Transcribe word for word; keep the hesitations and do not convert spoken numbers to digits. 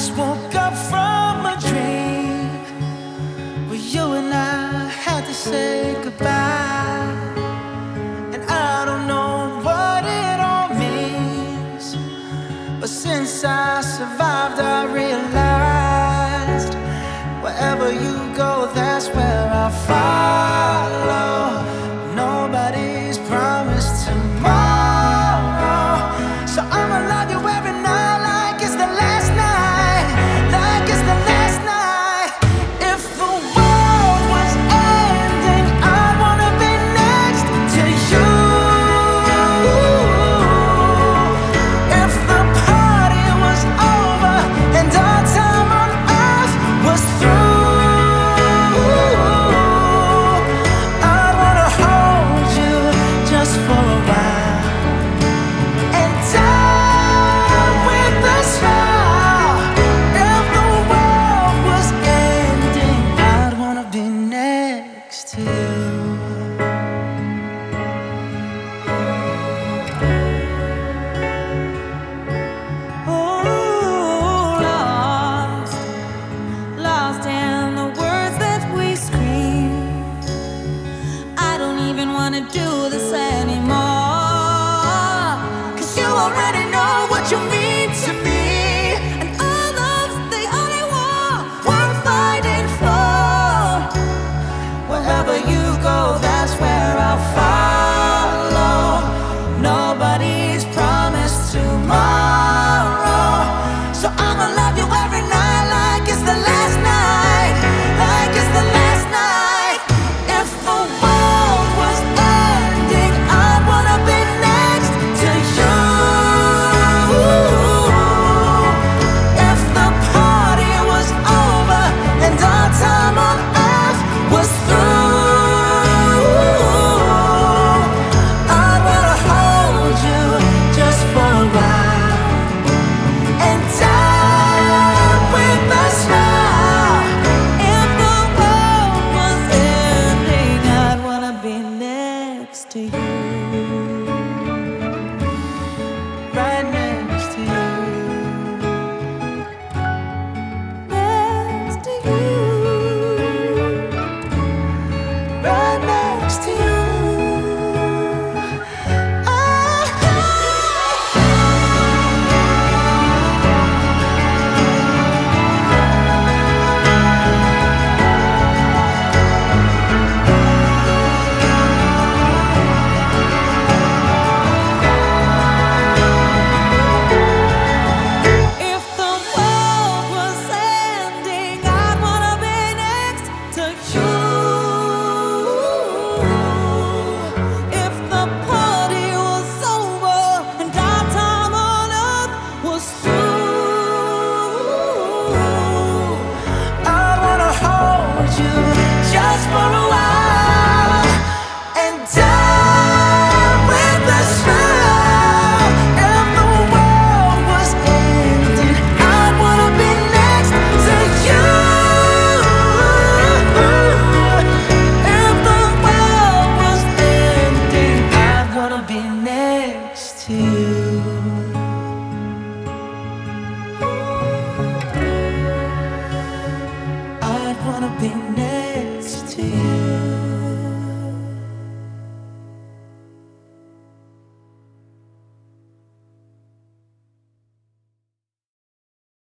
just woke up from a dream where you and I had to say goodbye. And I don't know what it all means, but since I survived I realized wherever you go, that's where I'll follow. Nobody's promised tomorrow, so I'ma love you every night like it's the last night, like it's the last night. If the world was ending, I'd wanna be next to you. If the party was over and our time on earth was through, I'd wanna hold you just for a while and die with a smile. If the world was ending, I'd wanna be next to you. Oh, lost, lost in the words that we scream. I don't even wanna do this anymore, 'cause you already know what you mean to me, and all love's the only war worth fighting for. Wherever you go, that's where I'll follow. Nobody's promised tomorrow, so I'ma love you every night like it's the last night, like it's the last night. If the world was ending, I'd wanna be next to you. If the party was over and our time on earth was through, I'd wanna hold you just for a while and die with a smile. If the world was ending, I'd wanna be next to you. Right next to you. Next to you. Right next to you. If the world was ending, I'd wanna be next to you. If the party was over and our time on earth was through, I wanna hold you just for a while and die with a smile. If the world was ending, I'd wanna be next to you. If the world was ending, I'd wanna be next to you. I'd wanna be next to you.